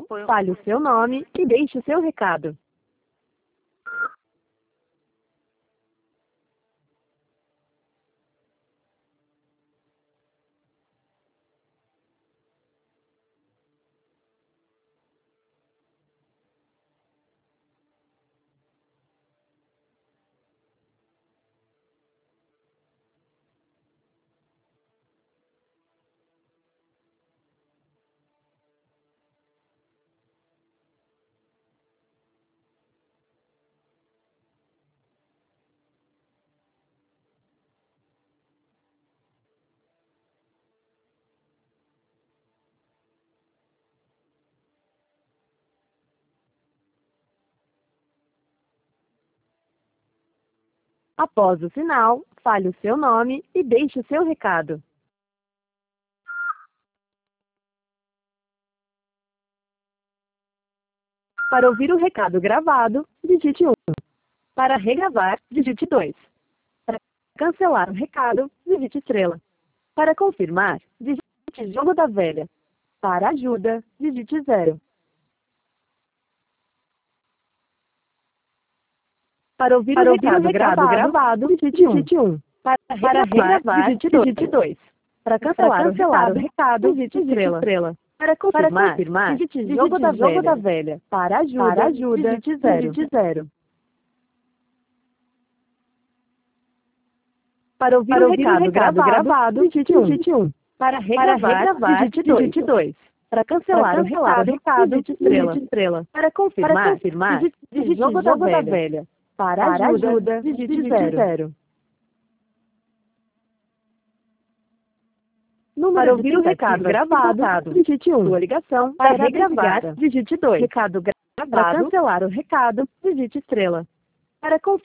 fale o seu nome e deixe o seu recado. Após o sinal, fale o seu nome e deixe o seu recado. Para ouvir o recado gravado, digite 1. Para regravar, digite 2. Para cancelar o recado, digite estrela. Para confirmar, digite jogo da velha. Para ajuda, digite 0. Para ouvir o recado gravado, digite 1. Para regravar, digite 2. Para cancelar o recado, digite estrela. Para confirmar, digite jogo da velha. Para ajuda, digite 0. Para ouvir o recado gravado, digite 1. Para regravar, digite 2. Para cancelar o recado, digite estrela. Para confirmar, digite jogo da velha. Para ajuda, digite 0. Para ouvir o recado gravado, digite 1. Sua ligação para regravar, digite 2. Recado gravado. Para cancelar o recado, digite estrela. Para confirmar,